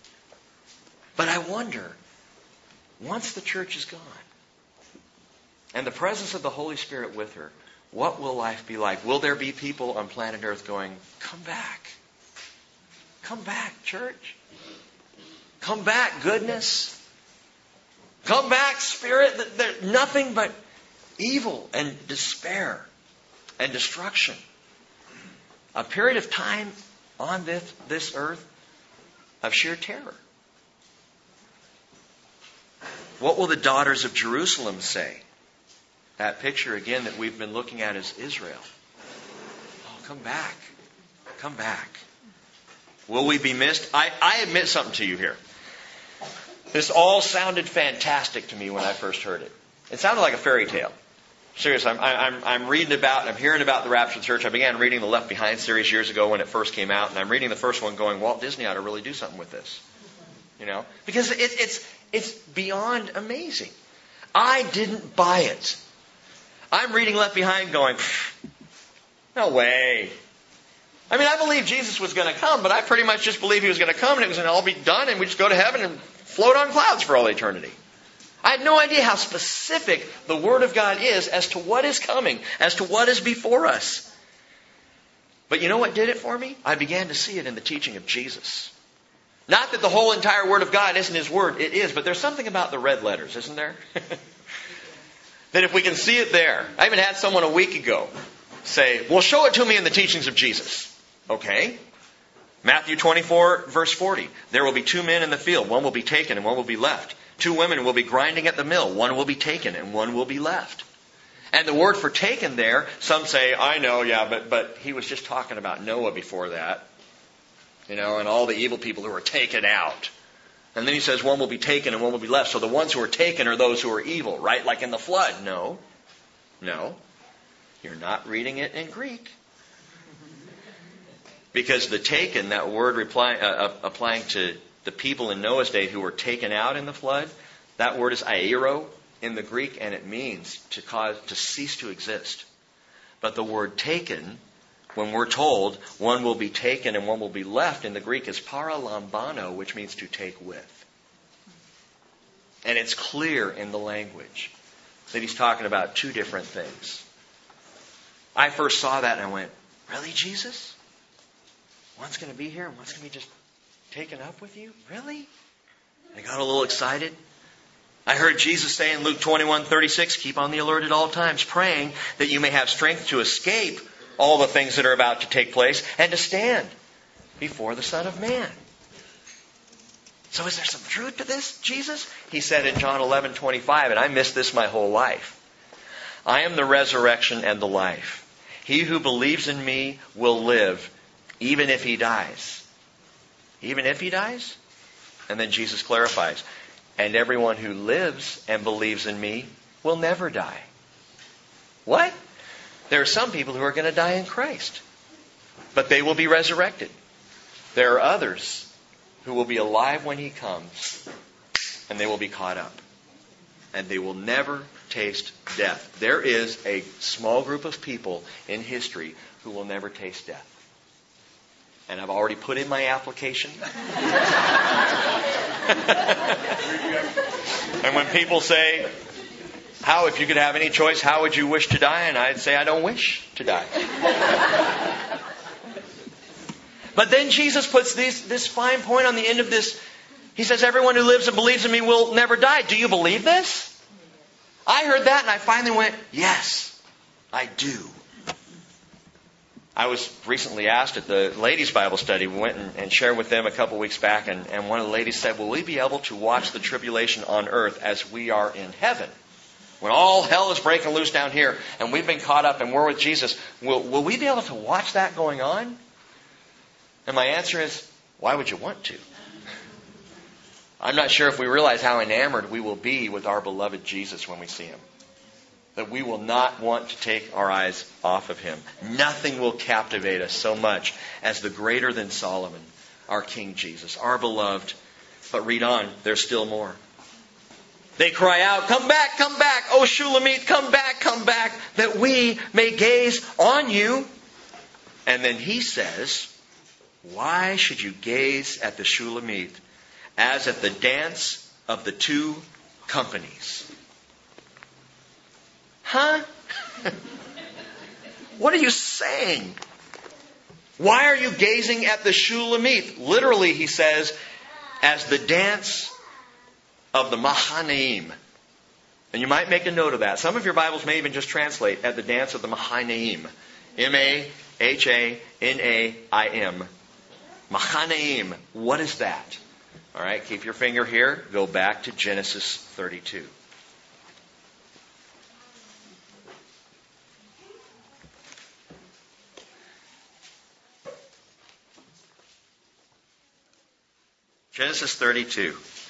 But I wonder, once the church is gone, and the presence of the Holy Spirit with her, what will life be like? Will there be people on planet Earth going, come back? Come back, church. Come back, goodness. Come back, Spirit. There's nothing but evil and despair and destruction. A period of time on this earth of sheer terror. What will the daughters of Jerusalem say? That picture again that we've been looking at is Israel. Oh, come back. Come back. Will we be missed? I admit something to you here. This all sounded fantastic to me when I first heard it. It sounded like a fairy tale. Seriously, I'm reading about, I'm hearing about the rapture of the church. I began reading the Left Behind series years ago when it first came out, and I'm reading the first one going, Walt Disney ought to really do something with this. You know? Because it's beyond amazing. I didn't buy it. I'm reading Left Behind going, no way. I mean, I believe Jesus was going to come, but I pretty much just believe He was going to come and it was going to all be done and we just go to heaven and float on clouds for all eternity. I had no idea how specific the Word of God is as to what is coming, as to what is before us. But you know what did it for me? I began to see it in the teaching of Jesus. Not that the whole entire Word of God isn't His Word. It is, but there's something about the red letters, isn't there? That if we can see it there. I even had someone a week ago say, well, show it to me in the teachings of Jesus. Okay. Matthew 24, verse 40. There will be 2 men in the field. One will be taken and one will be left. 2 women will be grinding at the mill. One will be taken and one will be left. And the word for taken there, some say, I know, yeah, but he was just talking about Noah before that. You know, and all the evil people who were taken out. And then he says one will be taken and one will be left. So the ones who are taken are those who are evil, right? Like in the flood. No. You're not reading it in Greek. Because the taken, that word applying to the people in Noah's day who were taken out in the flood, that word is airo in the Greek, and it means to cease to exist. But the word taken, when we're told one will be taken and one will be left, in the Greek is paralambano, which means to take with. And it's clear in the language that he's talking about 2 different things. I first saw that and I went, really, Jesus? One's going to be here and one's going to be just taken up with you? Really? I got a little excited. I heard Jesus say in Luke 21:36, keep on the alert at all times, praying that you may have strength to escape all the things that are about to take place and to stand before the Son of Man. So is there some truth to this, Jesus? He said in John 11:25, and I missed this my whole life. I am the resurrection and the life. He who believes in me will live, even if he dies. Even if he dies? And then Jesus clarifies, and everyone who lives and believes in me will never die. What? There are some people who are going to die in Christ, but they will be resurrected. There are others who will be alive when He comes, and they will be caught up. And they will never taste death. There is a small group of people in history who will never taste death. And I've already put in my application. And when people say, if you could have any choice, how would you wish to die? And I'd say, I don't wish to die. But then Jesus puts this fine point on the end of this. He says, everyone who lives and believes in me will never die. Do you believe this? I heard that and I finally went, yes, I do. I was recently asked at the ladies' Bible study. We went and shared with them a couple weeks back. And one of the ladies said, will we be able to watch the tribulation on earth as we are in heaven? When all hell is breaking loose down here and we've been caught up and we're with Jesus, will we be able to watch that going on? And my answer is, why would you want to? I'm not sure if we realize how enamored we will be with our beloved Jesus when we see Him. That we will not want to take our eyes off of Him. Nothing will captivate us so much as the greater than Solomon, our King Jesus, our beloved. But read on, there's still more. They cry out, come back, O Shulamite, come back, that we may gaze on you. And then he says, why should you gaze at the Shulamite as at the dance of the 2 companies? Huh? What are you saying? Why are you gazing at the Shulamith? Literally, he says, as the dance of the Mahanaim. And you might make a note of that. Some of your Bibles may even just translate at the dance of the Mahanaim. M-A-H-A-N-A-I-M. Mahanaim. What is that? All right, keep your finger here. Go back to Genesis 32. Genesis 32.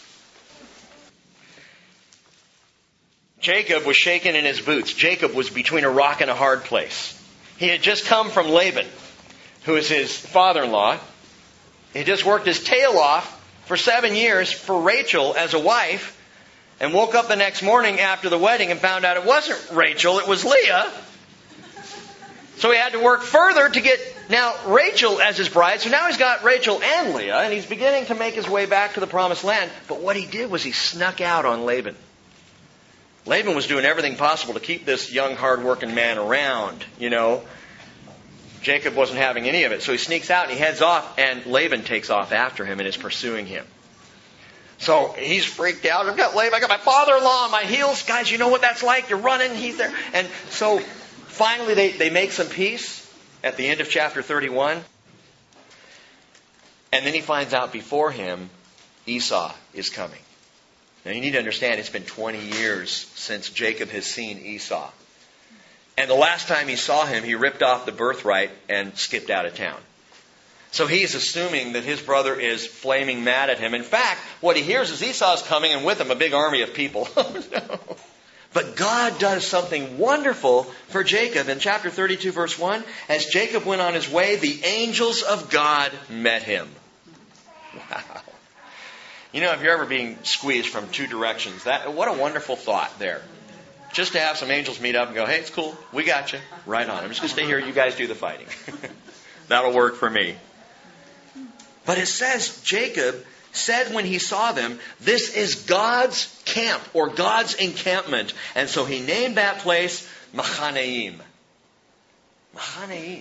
Jacob was shaken in his boots. Jacob was between a rock and a hard place. He had just come from Laban, who is his father-in-law. He had just worked his tail off for 7 years for Rachel as a wife, and woke up the next morning after the wedding and found out it wasn't Rachel, it was Leah. So he had to work further to get now Rachel as his bride. So now he's got Rachel and Leah, and he's beginning to make his way back to the promised land. But what he did was he snuck out on Laban. Laban was doing everything possible to keep this young, hard-working man around, you know. Jacob wasn't having any of it. So he sneaks out and he heads off, and Laban takes off after him and is pursuing him. So he's freaked out. I've got Laban, I got my father-in-law on my heels. Guys, you know what that's like. You're running, he's there. And so finally they make some peace at the end of chapter 31. And then he finds out before him Esau is coming. Now you need to understand it's been 20 years since Jacob has seen Esau. And the last time he saw him, he ripped off the birthright and skipped out of town. So he's assuming that his brother is flaming mad at him. In fact, what he hears is Esau's coming, and with him a big army of people. Oh no. But God does something wonderful for Jacob. In chapter 32, verse 1, as Jacob went on his way, the angels of God met him. Wow. You know, if you're ever being squeezed from two directions, what a wonderful thought there. Just to have some angels meet up and go, hey, it's cool. We got you. Right on. I'm just going to stay here. You guys do the fighting. That'll work for me. But it says, Jacob said when he saw them, this is God's camp or God's encampment. And so he named that place Mahanaim. Mahanaim.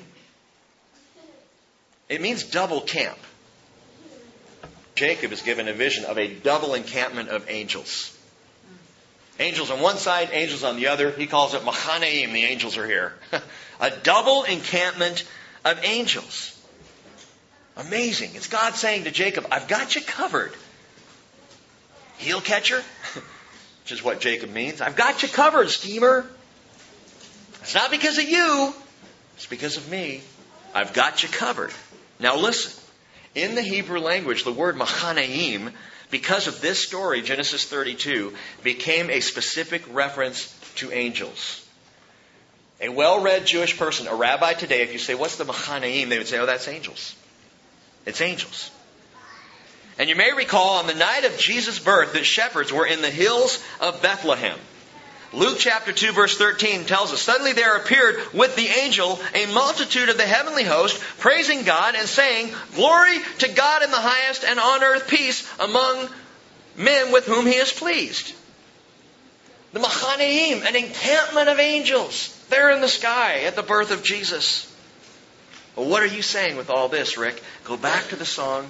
It means double camp. Jacob is given a vision of a double encampment of angels. Angels on one side, angels on the other. He calls it Mahanaim. The angels are here. A double encampment of angels. Amazing. It's God saying to Jacob, I've got you covered. Heel catcher, which is what Jacob means. I've got you covered, schemer. It's not because of you. It's because of me. I've got you covered. Now listen. In the Hebrew language, the word Mahanaim, because of this story, Genesis 32, became a specific reference to angels. A well-read Jewish person, a rabbi today, if you say, what's the Mahanaim? They would say, oh, that's angels. It's angels. And you may recall on the night of Jesus' birth that shepherds were in the hills of Bethlehem. Luke chapter 2 verse 13 tells us, suddenly there appeared with the angel a multitude of the heavenly host, praising God and saying, glory to God in the highest, and on earth peace among men with whom He is pleased. The Mahanaim, an encampment of angels, there in the sky at the birth of Jesus. Well, what are you saying with all this, Rick? Go back to the song.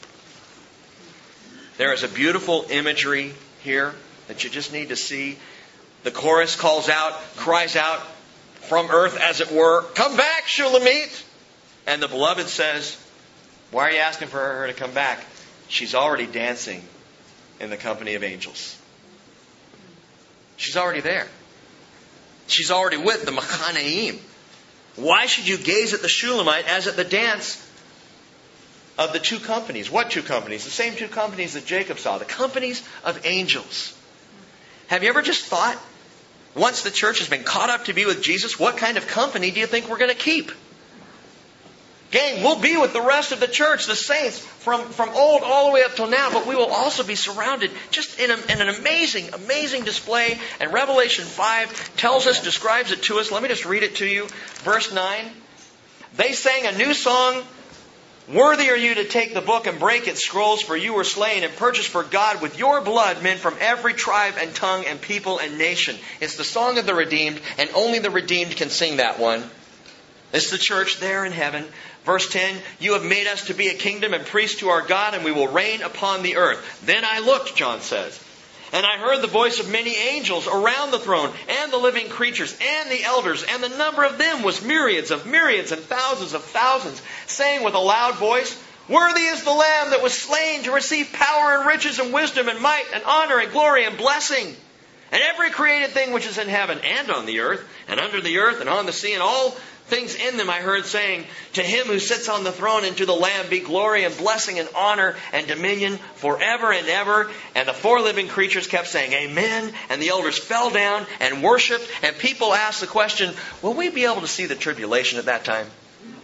There is a beautiful imagery here that you just need to see. The chorus calls out, cries out from earth, as it were, come back, Shulamith. And the beloved says, why are you asking for her to come back? She's already dancing in the company of angels. She's already there. She's already with the Mahanaim. Why should you gaze at the Shulamite as at the dance of the two companies? What two companies? The same two companies that Jacob saw. The companies of angels. Have you ever just thought, once the church has been caught up to be with Jesus, what kind of company do you think we're going to keep? Gang, we'll be with the rest of the church, the saints, from old all the way up till now, but we will also be surrounded just in an amazing, amazing display. And Revelation 5 tells us, describes it to us. Let me just read it to you. Verse 9. They sang a new song Worthy are you to take the book and break its scrolls, for you were slain and purchased for God with your blood men from every tribe and tongue and people and nation. It's the song of the redeemed, and only the redeemed can sing that one. It's the church there in heaven. Verse 10, you have made us to be a kingdom and priests to our God, and we will reign upon the earth. Then I looked, John says, and I heard the voice of many angels around the throne, and the living creatures, and the elders, and the number of them was myriads and thousands, saying with a loud voice, worthy is the Lamb that was slain to receive power and riches and wisdom and might and honor and glory and blessing. And every created thing which is in heaven and on the earth, and under the earth and on the sea, and all things in them I heard saying, to him who sits on the throne and to the Lamb be glory and blessing and honor and dominion forever and ever. And the four living creatures kept saying, amen. And the elders fell down and worshipped. And people asked the question, will we be able to see the tribulation at that time?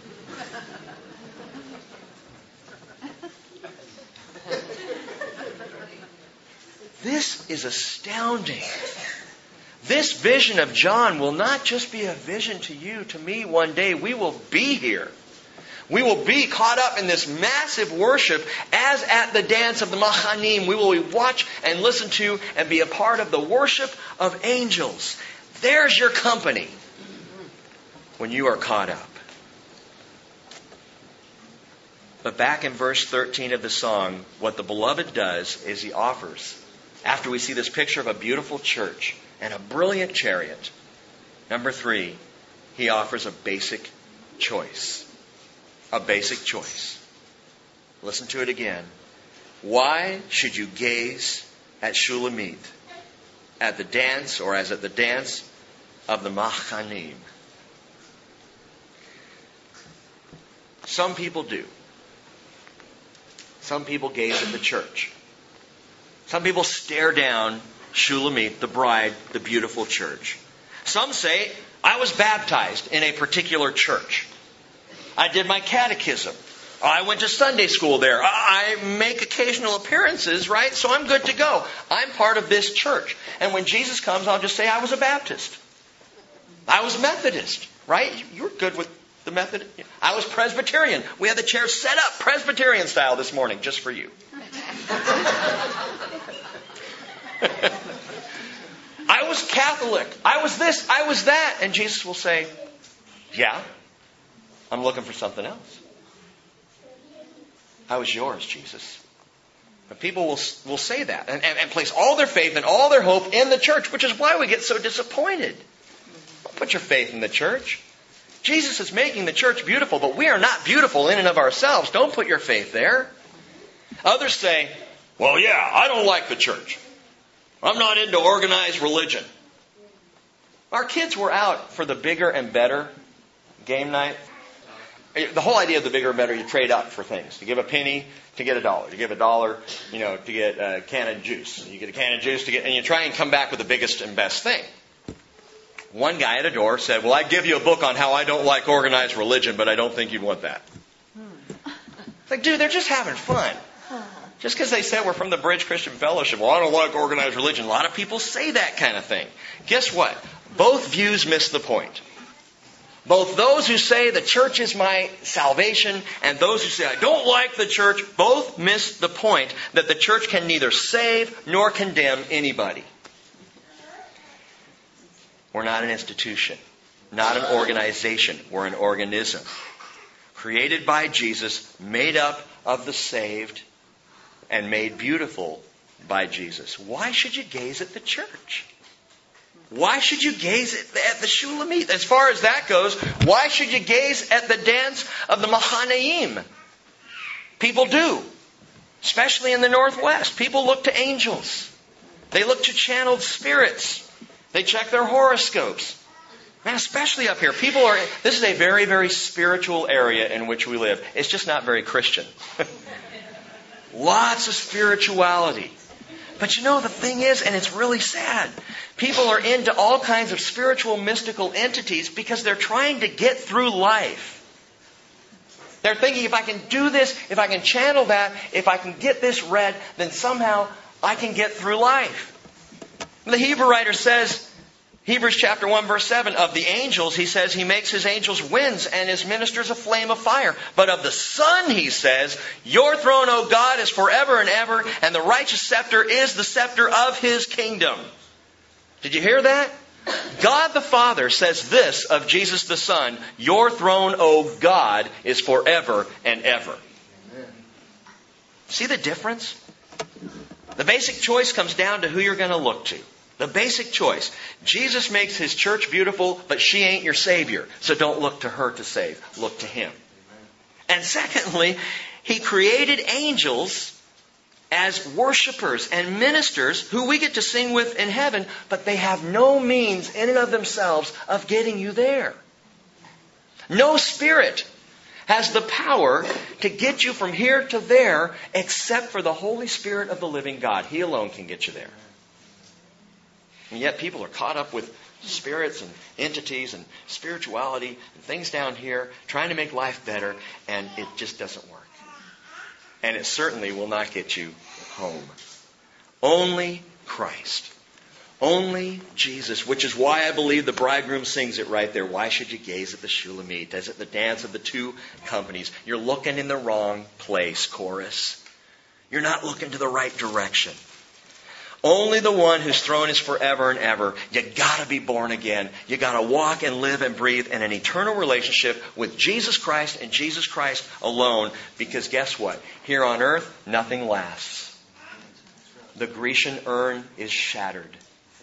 This is astounding. This vision of John will not just be a vision to you, to me one day. We will be here. We will be caught up in this massive worship as at the dance of the Machanim. We will watch and listen to and be a part of the worship of angels. There's your company when you are caught up. But back in verse 13 of the song, what the beloved does is he offers, after we see this picture of a beautiful church and a brilliant chariot, number 3, he offers a basic choice. A basic choice. Listen to it again. Why should you gaze at Shulamith, at the dance, or as at the dance of the Machanim? Some people do. Some people gaze at the church. Some people stare down Shulamith, the bride, the beautiful church. Some say, I was baptized in a particular church. I did my catechism. I went to Sunday school there. I make occasional appearances, right? So I'm good to go. I'm part of this church. And when Jesus comes, I'll just say I was a Baptist. I was Methodist, right? You're good with the Methodist. I was Presbyterian. We had the chairs set up Presbyterian style this morning, just for you. I was Catholic. I was this. I was that. And Jesus will say, yeah, I'm looking for something else. I was yours, Jesus. But people will say that and place all their faith and all their hope in the church, which is why we get so disappointed. Don't put your faith in the church. Jesus is making the church beautiful, but we are not beautiful in and of ourselves. Don't put your faith there. Others say, well, yeah, I don't like the church. I'm not into organized religion. Our kids were out for the bigger and better game night. The whole idea of the bigger and better, you trade up for things. You give a penny to get $1. You give $1, to get a can of juice. You get a can of juice and you try and come back with the biggest and best thing. One guy at a door said, well, I'd give you a book on how I don't like organized religion, but I don't think you'd want that. It's like, dude, they're just having fun. Just because they said we're from the Bridge Christian Fellowship, well, I don't like organized religion. A lot of people say that kind of thing. Guess what? Both views miss the point. Both those who say the church is my salvation and those who say I don't like the church, both miss the point that the church can neither save nor condemn anybody. We're not an institution, not an organization. We're an organism. Created by Jesus, made up of the saved, and made beautiful by Jesus. Why should you gaze at the church? Why should you gaze at the Shulamith? As far as that goes, why should you gaze at the dance of the Mahanaim? People do. Especially in the Northwest. People look to angels. They look to channeled spirits. They check their horoscopes. Man, especially up here. This is a very, very spiritual area in which we live. It's just not very Christian. Lots of spirituality. But the thing is, and it's really sad, people are into all kinds of spiritual, mystical entities because they're trying to get through life. They're thinking, if I can do this, if I can channel that, if I can get this read, then somehow I can get through life. The Hebrew writer says, Hebrews chapter 1 verse 7, of the angels, he says he makes his angels winds and his ministers a flame of fire. But of the Son, he says, your throne, O God, is forever and ever, and the righteous scepter is the scepter of his kingdom. Did you hear that? God the Father says this of Jesus the Son, your throne, O God, is forever and ever. See the difference? The basic choice comes down to who you're going to look to. The basic choice. Jesus makes his church beautiful, but she ain't your Savior. So don't look to her to save. Look to him. And secondly, he created angels as worshipers and ministers who we get to sing with in heaven, but they have no means in and of themselves of getting you there. No spirit has the power to get you from here to there except for the Holy Spirit of the living God. He alone can get you there. And yet people are caught up with spirits and entities and spirituality and things down here trying to make life better, and it just doesn't work. And it certainly will not get you home. Only Christ. Only Jesus, which is why I believe the bridegroom sings it right there. Why should you gaze at the Shulamite? As at the dance of the two companies. You're looking in the wrong place, chorus. You're not looking to the right direction. Only the one whose throne is forever and ever. You gotta be born again. You gotta walk and live and breathe in an eternal relationship with Jesus Christ and Jesus Christ alone. Because guess what? Here on earth, nothing lasts. The Grecian urn is shattered.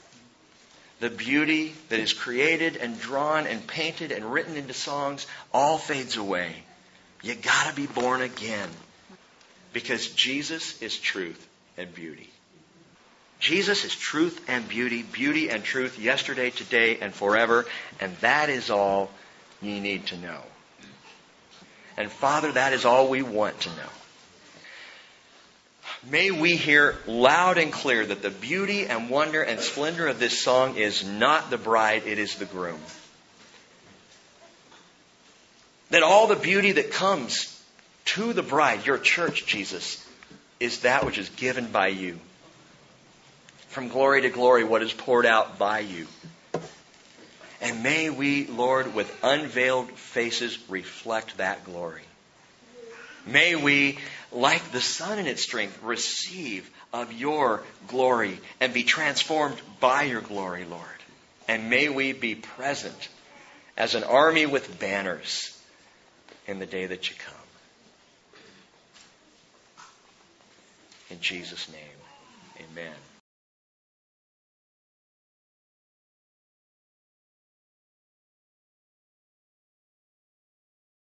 The beauty that is created and drawn and painted and written into songs all fades away. You gotta be born again. Because Jesus is truth and beauty. Jesus is truth and beauty and truth yesterday, today, and forever. And that is all you need to know. And Father, that is all we want to know. May we hear loud and clear that the beauty and wonder and splendor of this song is not the bride, it is the groom. That all the beauty that comes to the bride, your church, Jesus, is that which is given by you. From glory to glory, what is poured out by you. And may we, Lord, with unveiled faces, reflect that glory. May we, like the sun in its strength, receive of your glory and be transformed by your glory, Lord. And may we be present as an army with banners in the day that you come. In Jesus' name, amen.